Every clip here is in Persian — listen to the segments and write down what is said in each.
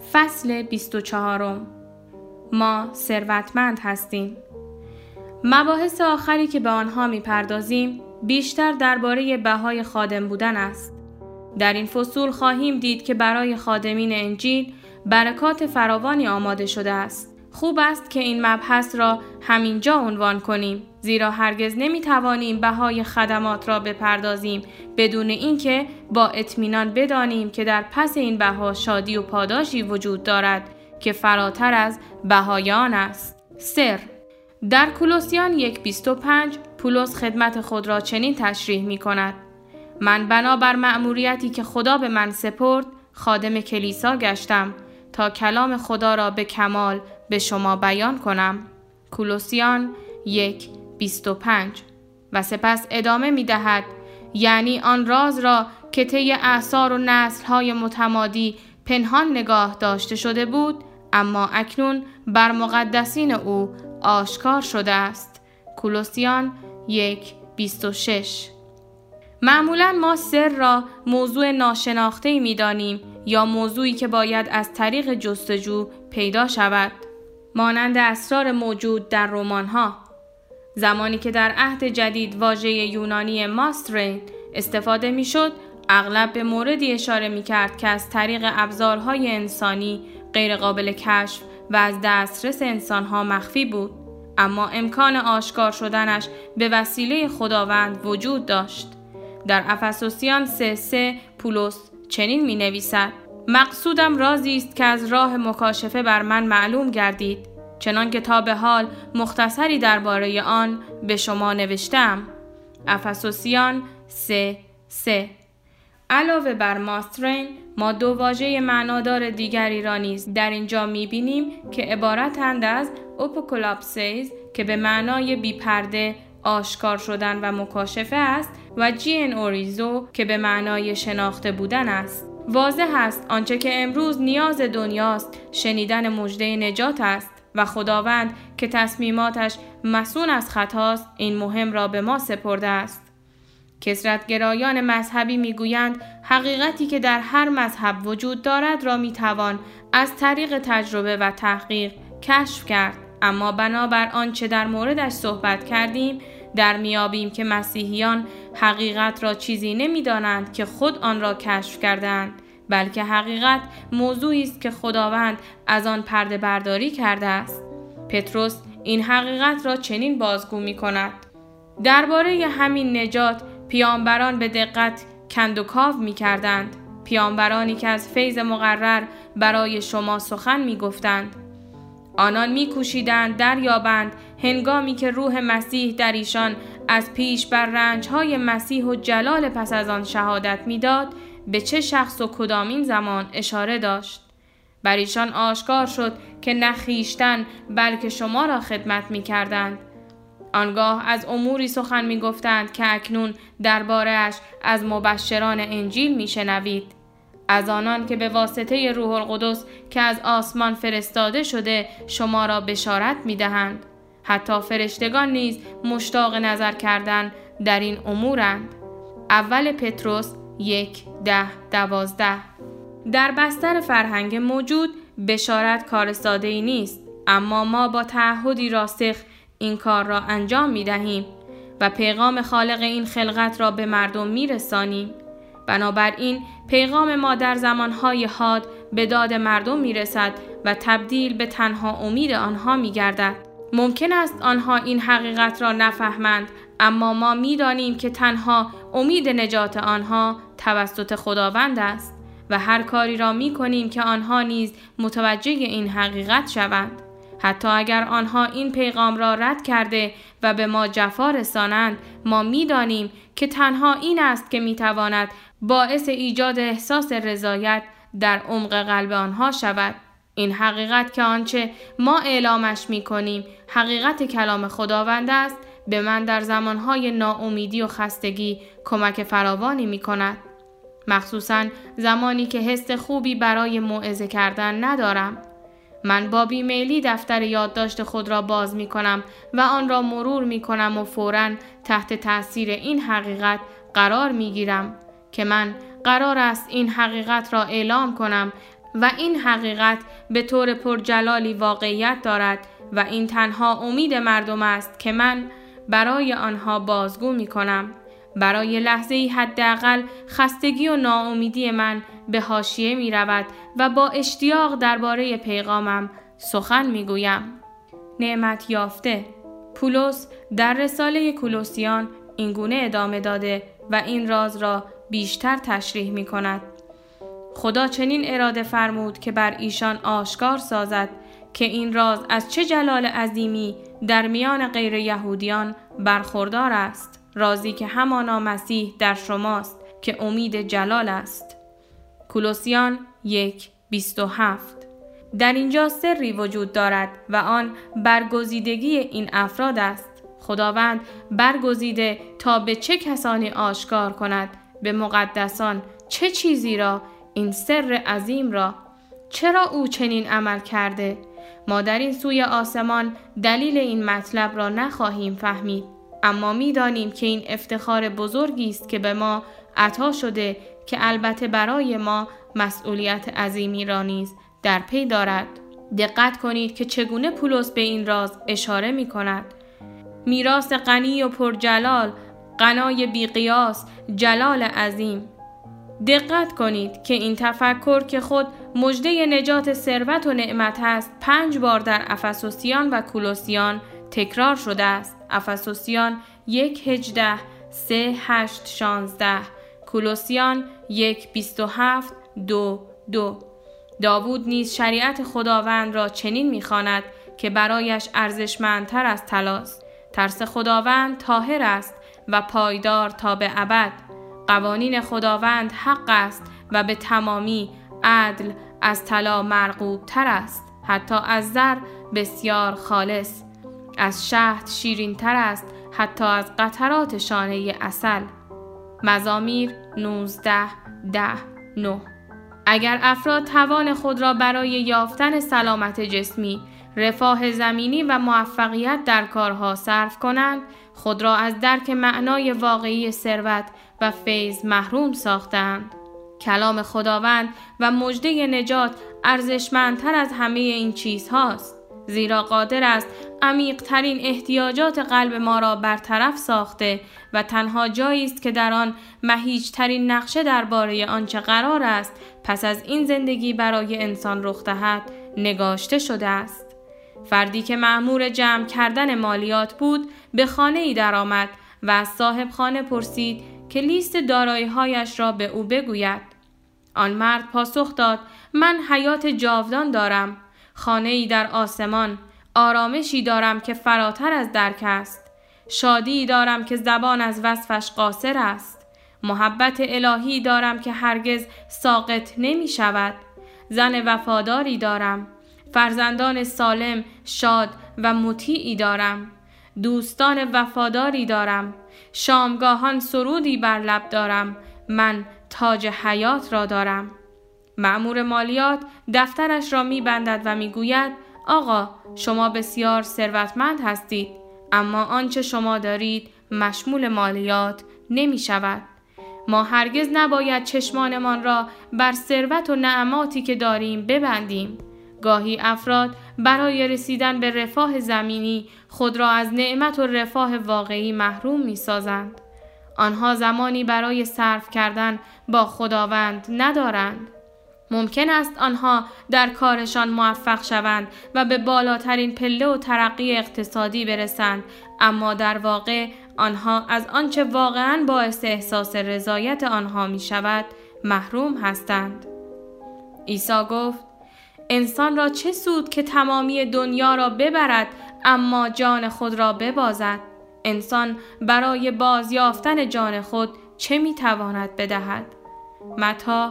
فصل 24. ما ثروتمند هستیم. مباحث آخری که به آنها می‌پردازیم بیشتر درباره بهای خادم بودن است. در این فصول خواهیم دید که برای خادمین انجیل برکات فراوانی آماده شده است. خوب است که این مبحث را همینجا عنوان کنیم، زیرا هرگز نمی‌توانیم بهای خدمات را بپردازیم بدون اینکه با اطمینان بدانیم که در پس این بها شادی و پاداشی وجود دارد که فراتر از بهای آن است. سر. در کولوسیان 1:25 پولس خدمت خود را چنین تشریح می‌کند: من بنابر مأموریتی که خدا به من سپرد خادم کلیسا گشتم تا کلام خدا را به کمال به شما بیان کنم. کولوسیان 1:25. و سپس ادامه می دهد: یعنی آن راز را که طی اعصار و نسل‌های متمادی پنهان نگاه داشته شده بود، اما اکنون بر مقدسین او آشکار شده است. کولوسیان 1:26. معمولاً ما سر را موضوع ناشناخته‌ای می‌دانیم یا موضوعی که باید از طریق جستجو پیدا شود، مانند اسرار موجود در رمان‌ها. زمانی که در عهد جدید واژه یونانی ماسترین استفاده می‌شد، اغلب به موردی اشاره می‌کرد که از طریق ابزارهای انسانی غیر قابل کشف و از دسترس انسان‌ها مخفی بود، اما امکان آشکار شدنش به وسیله خداوند وجود داشت. در افسوسیان 3:3 پولس چنین می نویسد: مقصودم رازی است که از راه مکاشفه بر من معلوم گردید، چنان که تا به حال مختصری درباره آن به شما نوشتم. افسوسیان 3:3. علاوه بر ماسترین، ما دو واژه معنادار دیگری را نیز در اینجا می بینیم که عبارتند از اوپوکولاپسیز که به معنای بی‌پرده، آشکار شدن و مکاشفه است، و جین اوریزو که به معنای شناخته بودن است. واضح است آنچه که امروز نیاز دنیاست شنیدن مژده نجات است و خداوند که تصمیماتش مصون از خطاست این مهم را به ما سپرده است. کثرت‌گرایان مذهبی میگویند حقیقتی که در هر مذهب وجود دارد را میتوان از طریق تجربه و تحقیق کشف کرد، اما بنابر آنچه در موردش صحبت کردیم در میابیم که مسیحیان حقیقت را چیزی نمیدانند که خود آن را کشف کردند، بلکه حقیقت موضوعی است که خداوند از آن پرده برداری کرده است. پتروس این حقیقت را چنین بازگو می‌کند: درباره همین نجات پیامبران به دقت کندوکاو می‌کردند، پیامبرانی که از فیض مقرر برای شما سخن می‌گفتند. آنان می‌کوشیدند دریابند هنگامی که روح مسیح در ایشان از پیش بر رنج‌های مسیح و جلال پس از آن شهادت می‌داد به چه شخص و کدامین زمان اشاره داشت. بر ایشان آشکار شد که نه خویشتن بلکه شما را خدمت می‌کردند. آنگاه از اموری سخن می‌گفتند که اکنون درباره‌اش از مبشران انجیل می‌شنوید، از آنان که به واسطه روح القدس که از آسمان فرستاده شده شما را بشارت می‌دهند. حتی فرشتگان نیز مشتاق نظر کردن در این امورند. اول پتروس 1:10-12. در بستر فرهنگ موجود بشارت کار ساده‌ای نیست، اما ما با تعهدی راسخ این کار را انجام می‌دهیم و پیغام خالق این خلقت را به مردم می‌رسانیم. بنابراین پیغام ما در زمانهای حاد به داد مردم می‌رسد و تبدیل به تنها امید آنها می‌گردد. ممکن است آنها این حقیقت را نفهمند، اما ما می‌دانیم که تنها امید نجات آنها توسط خداوند است و هر کاری را می‌کنیم که آنها نیز متوجه این حقیقت شوند. حتی اگر آنها این پیغام را رد کرده و به ما جفا رسانند، ما می‌دانیم که تنها این است که می‌تواند باعث ایجاد احساس رضایت در عمق قلب آنها شود. این حقیقت که آنچه ما اعلامش می‌کنیم حقیقت کلام خداوند است، به من در زمانهای ناامیدی و خستگی کمک فراوانی می‌کند، مخصوصاً زمانی که حس خوبی برای موعظه کردن ندارم. من با بیمیلی دفتر یادداشت خود را باز می‌کنم و آن را مرور می‌کنم و فوراً تحت تأثیر این حقیقت قرار می‌گیرم که من قرار است این حقیقت را اعلام کنم و این حقیقت به طور پرجلالی واقعیت دارد و این تنها امید مردم است که من برای آنها بازگو می کنم. برای لحظه‌ای حداقل خستگی و ناامیدی من به حاشیه می رود و با اشتیاق درباره پیغامم سخن می گویم. نعمت یافته. پولس در رساله کولوسیان اینگونه ادامه داده و این راز را بیشتر تشریح می کند. خدا چنین اراده فرمود که بر ایشان آشکار سازد که این راز از چه جلال عظیمی در میان غیر یهودیان برخوردار است، رازی که همانا مسیح در شماست که امید جلال است. کولوسیان 1:27. در اینجا سری وجود دارد و آن برگزیدگی این افراد است. خداوند برگزیده تا به چه کسانی آشکار کند، به مقدسان چه چیزی را، این سر عظیم را. چرا او چنین عمل کرده؟ ما در این سوی آسمان دلیل این مطلب را نخواهیم فهمید، اما می دانیم که این افتخار بزرگی است که به ما عطا شده که البته برای ما مسئولیت عظیمی را نیز در پی دارد. دقت کنید که چگونه پولس به این راز اشاره می کند. میراث غنی و پرجلال، غنای بی‌قیاس، جلال عظیم. دقت کنید که این تفکر که خود مژده نجات ثروت و نعمت است 5 بار در افسوسیان و کولوسیان تکرار شده است. افسوسیان 1:18، 3:8-16، کولوسیان 1:27، 2:2. داوود نیز شریعت خداوند را چنین می‌خواند که برایش ارزشمندتر از طلاست. ترس خداوند طاهر است و پایدار تا به ابد. قوانین خداوند حق است و به تمامی عدل، از طلا مرغوب تر است، حتی از زر بسیار خالص. از شهد شیرین تر است، حتی از قطرات شانه عسل. مزامیر 19:10-9. اگر افراد توان خود را برای یافتن سلامت جسمی، رفاه زمینی و موفقیت در کارها صرف کنند، خود را از درک معنای واقعی ثروت و فیض محروم ساختند. کلام خداوند و مژده نجات ارزشمندتر از همه این چیزهاست، زیرا قادر است عمیق‌ترین احتیاجات قلب ما را برطرف ساخته و تنها جایی است که در آن مهیج‌ترین نقشه درباره آنچه قرار است پس از این زندگی برای انسان رخ دهد نگاشته شده است. فردی که مأمور جمع کردن مالیات بود به خانه‌ای درآمد و از صاحب خانه پرسید که لیست دارایی‌هایش را به او بگوید. آن مرد پاسخ داد: من حیات جاودان دارم، خانه‌ای در آسمان، آرامشی دارم که فراتر از درک است، شادی دارم که زبان از وصفش قاصر است، محبت الهی دارم که هرگز ساقط نمی شود، زن وفاداری دارم، فرزندان سالم، شاد و مطیعی دارم، دوستان وفاداری دارم، شامگاهان سرودی بر لب دارم، من تاج حیات را دارم. مأمور مالیات دفترش را می بندد و می گوید: آقا، شما بسیار ثروتمند هستید، اما آنچه شما دارید مشمول مالیات نمی شود. ما هرگز نباید چشمانمان را بر ثروت و نعماتی که داریم ببندیم. گاهی افراد برای رسیدن به رفاه زمینی خود را از نعمت و رفاه واقعی محروم می سازند. آنها زمانی برای صرف کردن با خداوند ندارند. ممکن است آنها در کارشان موفق شوند و به بالاترین پله و ترقی اقتصادی برسند، اما در واقع آنها از آنچه واقعاً باعث احساس رضایت آنها می شود محروم هستند. عیسی گفت: انسان را چه سود که تمامی دنیا را ببرد اما جان خود را ببازد؟ انسان برای بازیافتن جان خود چه می تواند بدهد؟ متی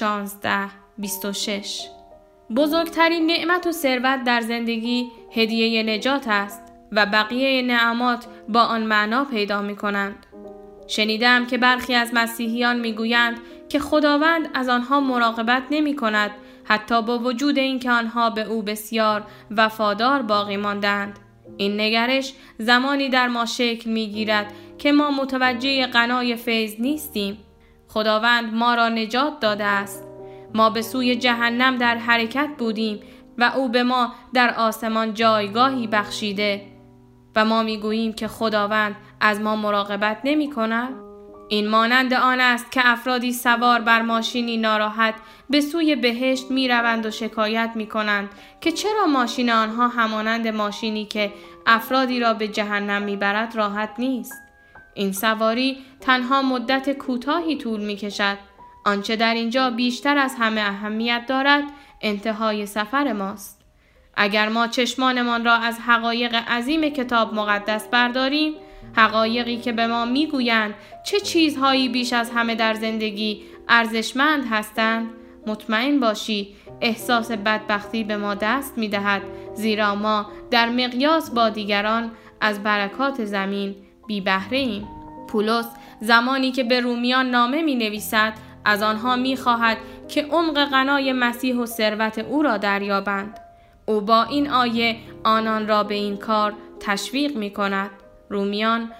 16:26. بزرگترین نعمت و ثروت در زندگی هدیه نجات است و بقیه نعمات با آن معنا پیدا می کنند. شنیدم که برخی از مسیحیان می گویند که خداوند از آنها مراقبت نمی کند، حتی با وجود اینکه آنها به او بسیار وفادار باقی ماندند. این نگرش زمانی در ما شکل می گیرد که ما متوجه غنای فیض نیستیم. خداوند ما را نجات داده است. ما به سوی جهنم در حرکت بودیم و او به ما در آسمان جایگاهی بخشیده و ما میگوییم که خداوند از ما مراقبت نمی کند؟ این مانند آن است که افرادی سوار بر ماشینی ناراحت به سوی بهشت می روند و شکایت می کنند که چرا ماشین آنها همانند ماشینی که افرادی را به جهنم می برد راحت نیست. این سواری تنها مدت کوتاهی طول می کشد. آنچه در اینجا بیشتر از همه اهمیت دارد انتهای سفر ماست. اگر ما چشمانمان را از حقایق عظیم کتاب مقدس برداریم، حقایقی که به ما میگویند چه چیزهایی بیش از همه در زندگی ارزشمند هستند، مطمئن باشی احساس بدبختی به ما دست می‌دهد، زیرا ما در مقیاس با دیگران از برکات زمین بی بهره ایم. پولس زمانی که به رومیان نامه می‌نویسد از آنها می‌خواهد که عمق غنای مسیح و ثروت او را دریابند. او با این آیه آنان را به این کار تشویق می‌کند. رومیان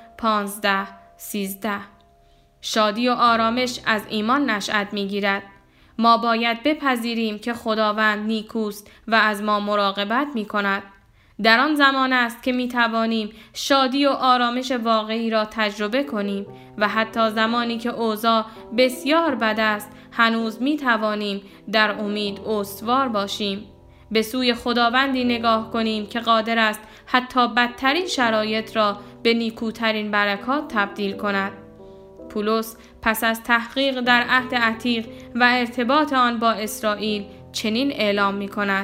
15:13. شادی و آرامش از ایمان نشأت می‌گیرد. ما باید بپذیریم که خداوند نیکوست و از ما مراقبت می‌کند. در آن زمان است که می‌توانیم شادی و آرامش واقعی را تجربه کنیم و حتی زمانی که اوضاع بسیار بد است هنوز می‌توانیم در امید استوار باشیم. به سوی خداوندی نگاه کنیم که قادر است حتی بدترین شرایط را به نیکوترین برکات تبدیل کند. پولس پس از تحقیق در عهد عتیق و ارتباط آن با اسرائیل چنین اعلام می کند: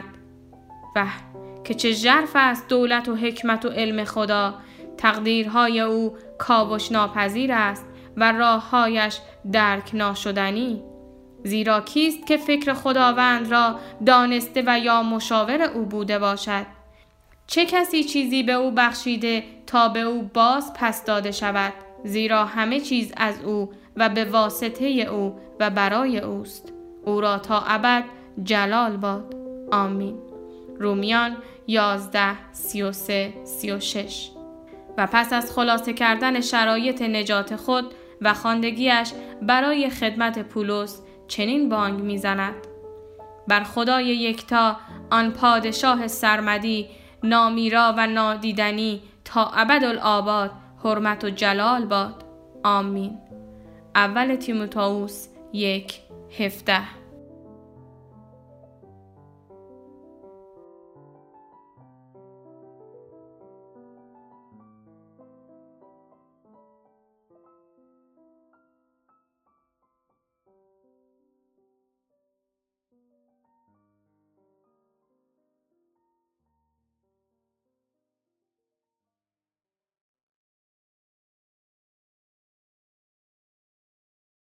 که چه ژرف است دولت و حکمت و علم خدا، تقدیرهای او کاوش ناپذیر است و راههایش درک ناشدنی. زیرا کیست که فکر خداوند را دانسته و یا مشاور او بوده باشد؟ چه کسی چیزی به او بخشیده تا به او باز پس داده شود؟ زیرا همه چیز از او و به واسطه او و برای اوست. او را تا ابد جلال باد. آمین. رومیان 11:33-36. و پس از خلاصه کردن شرایط نجات خود و خواندگیش برای خدمت پولس چنین بانگ میزند: بر خدای یکتا، آن پادشاه سرمدی، نامیرا و نادیدنی تا ابدالآباد حرمت و جلال باد. آمین. اول تیموتائوس 1:17.